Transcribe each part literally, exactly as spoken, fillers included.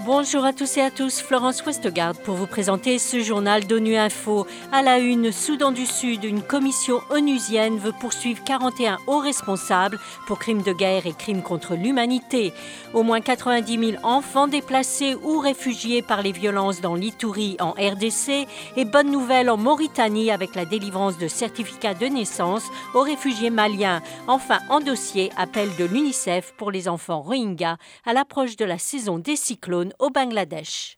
Bonjour à tous et à tous, Florence Westgard pour vous présenter ce journal d'ONU Info. À la une, Soudan du Sud, une commission onusienne veut poursuivre quarante et un hauts responsables pour crimes de guerre et crimes contre l'humanité. Au moins quatre-vingt-dix mille enfants déplacés ou réfugiés par les violences dans l'Ituri en R D C. Et bonne nouvelle en Mauritanie avec la délivrance de certificats de naissance aux réfugiés maliens. Enfin, en dossier, appel de l'UNICEF pour les enfants Rohingyas à l'approche de la saison des cyclones au Bangladesh.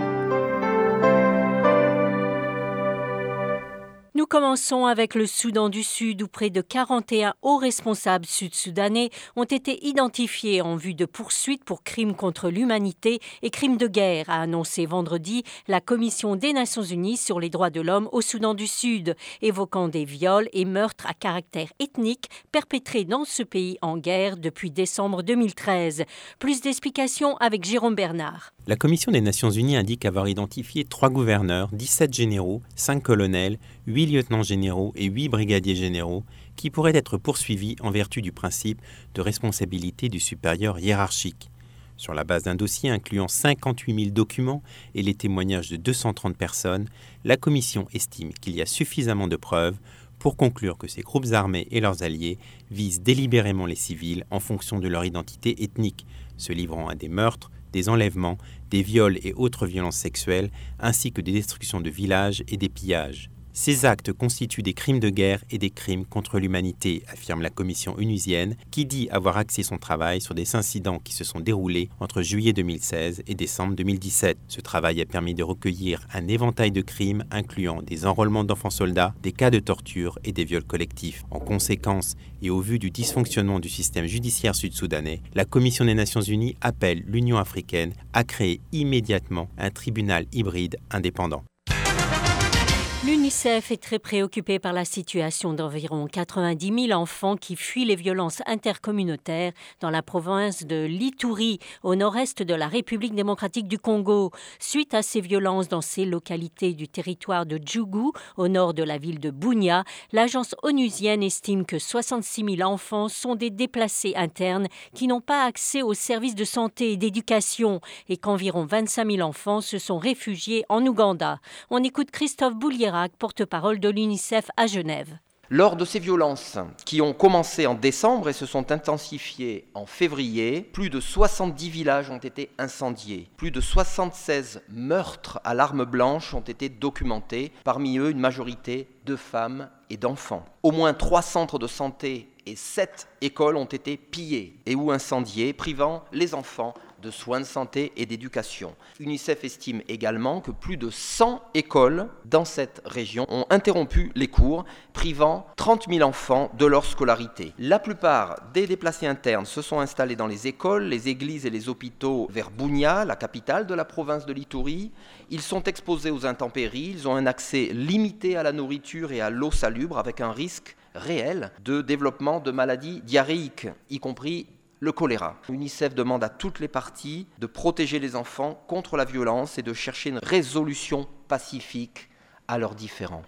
Nous commençons avec le Soudan du Sud où près de quarante et un hauts responsables sud-soudanais ont été identifiés en vue de poursuites pour crimes contre l'humanité et crimes de guerre, a annoncé vendredi la Commission des Nations Unies sur les droits de l'homme au Soudan du Sud, évoquant des viols et meurtres à caractère ethnique perpétrés dans ce pays en guerre depuis décembre deux mille treize. Plus d'explications avec Jérôme Bernard. La Commission des Nations Unies indique avoir identifié trois gouverneurs, dix-sept généraux, cinq colonels, huit lieutenants généraux et huit brigadiers généraux qui pourraient être poursuivis en vertu du principe de responsabilité du supérieur hiérarchique. Sur la base d'un dossier incluant cinquante-huit mille documents et les témoignages de deux cent trente personnes, la Commission estime qu'il y a suffisamment de preuves pour conclure que ces groupes armés et leurs alliés visent délibérément les civils en fonction de leur identité ethnique, se livrant à des meurtres, des enlèvements, des viols et autres violences sexuelles, ainsi que des destructions de villages et des pillages. Ces actes constituent des crimes de guerre et des crimes contre l'humanité, affirme la commission onusienne, qui dit avoir axé son travail sur des incidents qui se sont déroulés entre juillet deux mille seize et décembre deux mille dix-sept. Ce travail a permis de recueillir un éventail de crimes incluant des enrôlements d'enfants soldats, des cas de torture et des viols collectifs. En conséquence, et au vu du dysfonctionnement du système judiciaire sud-soudanais, la Commission des Nations Unies appelle l'Union africaine à créer immédiatement un tribunal hybride indépendant. L'UNICEF est très préoccupé par la situation d'environ quatre-vingt-dix mille enfants qui fuient les violences intercommunautaires dans la province de l'Ituri, au nord-est de la République démocratique du Congo. Suite à ces violences dans ces localités du territoire de Djougou, au nord de la ville de Bunia, l'agence onusienne estime que soixante-six mille enfants sont des déplacés internes qui n'ont pas accès aux services de santé et d'éducation et qu'environ vingt-cinq mille enfants se sont réfugiés en Ouganda. On écoute Christophe Boulierac, porte-parole de l'UNICEF à Genève. Lors de ces violences qui ont commencé en décembre et se sont intensifiées en février, plus de soixante-dix villages ont été incendiés. Plus de soixante-seize meurtres à l'arme blanche ont été documentés, parmi eux une majorité de femmes et d'enfants. Au moins trois centres de santé et sept écoles ont été pillées et ou incendiées, privant les enfants de soins de santé et d'éducation. UNICEF estime également que plus de cent écoles dans cette région ont interrompu les cours, privant trente mille enfants de leur scolarité. La plupart des déplacés internes se sont installés dans les écoles, les églises et les hôpitaux vers Bunia, la capitale de la province de l'Ituri. Ils sont exposés aux intempéries, ils ont un accès limité à la nourriture et à l'eau salubre avec un risque réel de développement de maladies diarrhéiques, y compris le choléra. L'UNICEF demande à toutes les parties de protéger les enfants contre la violence et de chercher une résolution pacifique à leurs différends.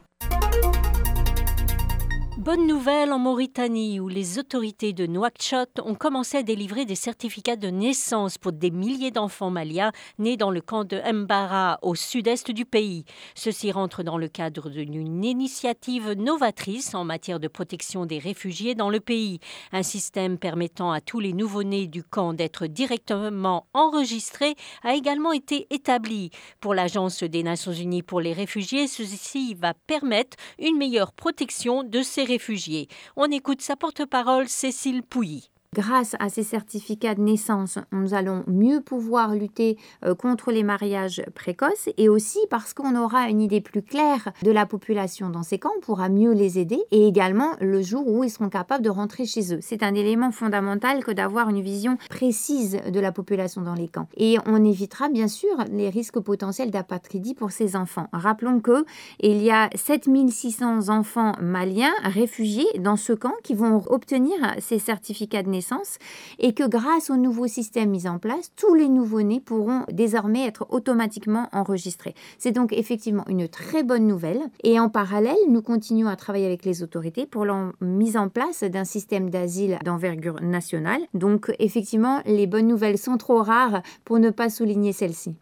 Bonne nouvelle en Mauritanie où les autorités de Nouakchott ont commencé à délivrer des certificats de naissance pour des milliers d'enfants maliens nés dans le camp de Mbara au sud-est du pays. Ceci rentre dans le cadre d'une initiative novatrice en matière de protection des réfugiés dans le pays. Un système permettant à tous les nouveau-nés du camp d'être directement enregistrés a également été établi. Pour l'Agence des Nations Unies pour les réfugiés, ceci va permettre une meilleure protection de ces réfugiés. Réfugiés. On écoute sa porte-parole Cécile Pouilly. Grâce à ces certificats de naissance, nous allons mieux pouvoir lutter contre les mariages précoces et aussi parce qu'on aura une idée plus claire de la population dans ces camps, on pourra mieux les aider et également le jour où ils seront capables de rentrer chez eux. C'est un élément fondamental que d'avoir une vision précise de la population dans les camps. Et on évitera bien sûr les risques potentiels d'apatridie pour ces enfants. Rappelons qu'il y a sept mille six cents enfants maliens réfugiés dans ce camp qui vont obtenir ces certificats de naissance naissance et que grâce au nouveau système mis en place, tous les nouveau-nés pourront désormais être automatiquement enregistrés. C'est donc effectivement une très bonne nouvelle et en parallèle, nous continuons à travailler avec les autorités pour la mise en place d'un système d'asile d'envergure nationale. Donc effectivement, les bonnes nouvelles sont trop rares pour ne pas souligner celles-ci.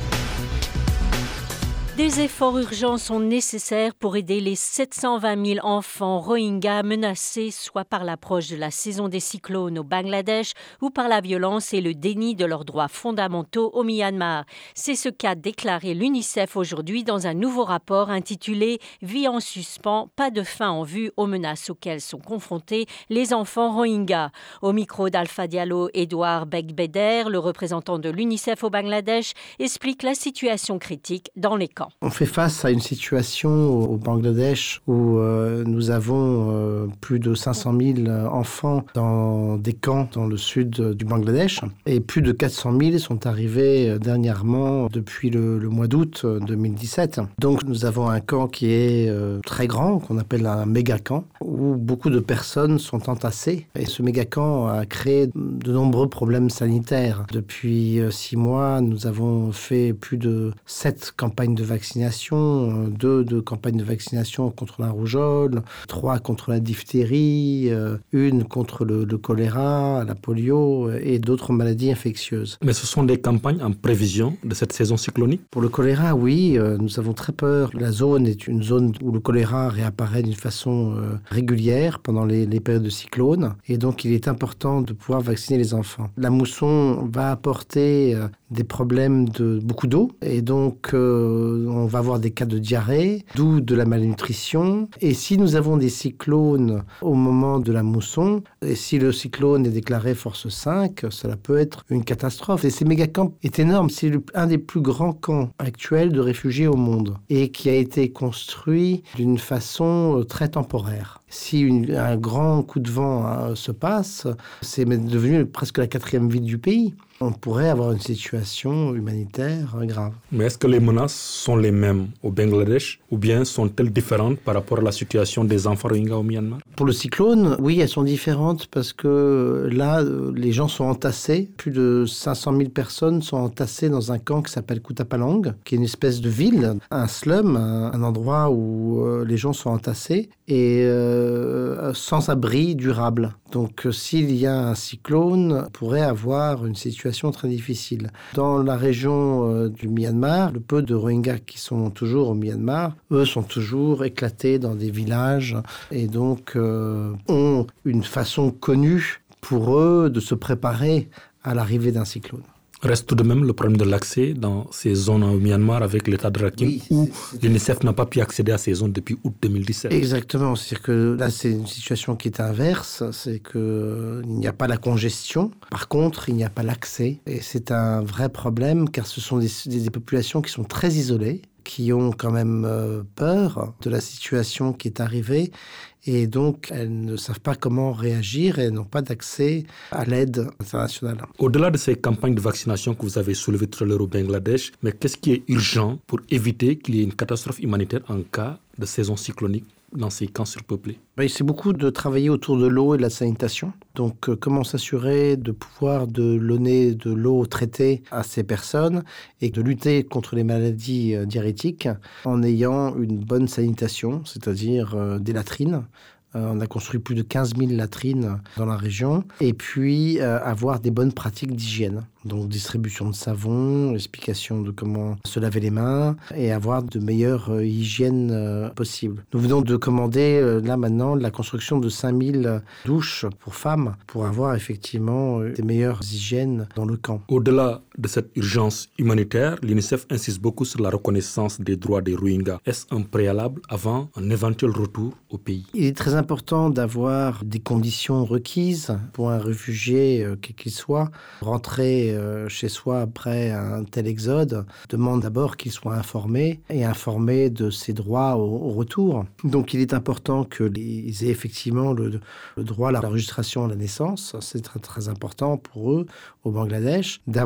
Des efforts urgents sont nécessaires pour aider les sept cent vingt mille enfants Rohingyas menacés soit par l'approche de la saison des cyclones au Bangladesh ou par la violence et le déni de leurs droits fondamentaux au Myanmar. C'est ce qu'a déclaré l'UNICEF aujourd'hui dans un nouveau rapport intitulé « Vie en suspens, pas de fin en vue aux menaces auxquelles sont confrontés les enfants Rohingyas ». Au micro d'Alpha Diallo, Edouard Begbeder, le représentant de l'UNICEF au Bangladesh, explique la situation critique dans les camps. On fait face à une situation au Bangladesh où euh, nous avons euh, plus de cinq cent mille enfants dans des camps dans le sud du Bangladesh et plus de quatre cent mille sont arrivés dernièrement depuis le, le mois d'août deux mille dix-sept. Donc nous avons un camp qui est euh, très grand, qu'on appelle un méga camp, où beaucoup de personnes sont entassées. Et ce méga camp a créé de nombreux problèmes sanitaires. Depuis euh, six mois, nous avons fait plus de sept campagnes de vaccination, deux de campagnes de vaccination contre la rougeole, trois contre la diphtérie, une contre le, le choléra, la polio et d'autres maladies infectieuses. Mais ce sont des campagnes en prévision de cette saison cyclonique? Pour le choléra, oui, nous avons très peur. La zone est une zone où le choléra réapparaît d'une façon régulière pendant les, les périodes de cyclone et donc il est important de pouvoir vacciner les enfants. La mousson va apporter des problèmes de beaucoup d'eau et donc euh, on va avoir des cas de diarrhée, d'où de la malnutrition. Et si nous avons des cyclones au moment de la mousson, et si le cyclone est déclaré force cinq, cela peut être une catastrophe. Et ces méga-camps est énorme. C'est le, un des plus grands camps actuels de réfugiés au monde et qui a été construit d'une façon très temporaire. Si une, un grand coup de vent hein, se passe, c'est devenu presque la quatrième ville du pays. On pourrait avoir une situation humanitaire grave. Mais est-ce que les menaces sont les mêmes au Bangladesh ou bien sont-elles différentes par rapport à la situation des enfants Rohingyas au Myanmar? Pour le cyclone, oui, elles sont différentes parce que là, les gens sont entassés. Plus de cinq cent mille personnes sont entassées dans un camp qui s'appelle Kutapalang, qui est une espèce de ville, un slum, un, un endroit où euh, les gens sont entassés et euh, sans abri durable. Donc, euh, s'il y a un cyclone, on pourrait avoir une situation très difficile. Dans la région euh, du Myanmar, le peu de Rohingyas qui sont toujours au Myanmar, eux sont toujours éclatés dans des villages et donc euh, ont une façon connue pour eux de se préparer à l'arrivée d'un cyclone. Reste tout de même le problème de l'accès dans ces zones au Myanmar avec l'état de Rakhine oui, où l'UNICEF n'a pas pu accéder à ces zones depuis août deux mille dix-sept. Exactement, c'est-à-dire que là c'est une situation qui est inverse, c'est qu'il n'y a pas la congestion, par contre il n'y a pas l'accès et c'est un vrai problème car ce sont des, des, des populations qui sont très isolées, qui ont quand même euh, peur de la situation qui est arrivée et donc elles ne savent pas comment réagir et elles n'ont pas d'accès à l'aide internationale. Au-delà de ces campagnes de vaccination que vous avez soulevées tout à l'heure au Bangladesh, mais qu'est-ce qui est urgent pour éviter qu'il y ait une catastrophe humanitaire en cas de saison cyclonique dans ces camps surpeuplés? Ben, c'est beaucoup de travailler autour de l'eau et de la sanitation. Donc, euh, comment s'assurer de pouvoir de donner de l'eau traitée à ces personnes et de lutter contre les maladies euh, diarrhétiques en ayant une bonne sanitation, c'est-à-dire euh, des latrines. Euh, on a construit plus de quinze mille latrines dans la région. Et puis, euh, avoir des bonnes pratiques d'hygiène. Donc, distribution de savon, explication de comment se laver les mains et avoir de meilleures euh, hygiènes euh, possibles. Nous venons de commander, euh, là maintenant, la construction de cinq mille douches pour femmes pour avoir effectivement euh, des meilleures hygiènes dans le camp. Au-delà de cette urgence humanitaire, l'UNICEF insiste beaucoup sur la reconnaissance des droits des Rohingyas. Est-ce un préalable avant un éventuel retour au pays? Il est très important d'avoir des conditions requises pour un réfugié, euh, quel qu'il soit, rentrer chez soi après un tel exode, demande d'abord qu'il soit informé et informé de ses droits au, au retour. Donc il est important qu'ils aient effectivement le, le droit à la registration à la naissance, c'est très, très important pour eux au Bangladesh, d'avoir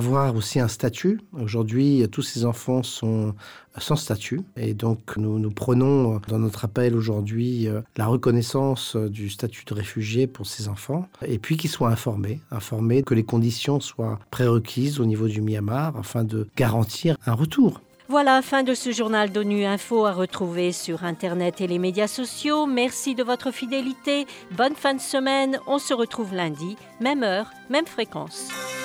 aussi un statut. Aujourd'hui, tous ces enfants sont sans statut. Et donc, nous, nous prenons dans notre appel aujourd'hui la reconnaissance du statut de réfugié pour ces enfants. Et puis qu'ils soient informés, informés que les conditions soient prérequises au niveau du Myanmar afin de garantir un retour. Voilà, fin de ce journal d'ONU Info à retrouver sur Internet et les médias sociaux. Merci de votre fidélité. Bonne fin de semaine. On se retrouve lundi, même heure, même fréquence.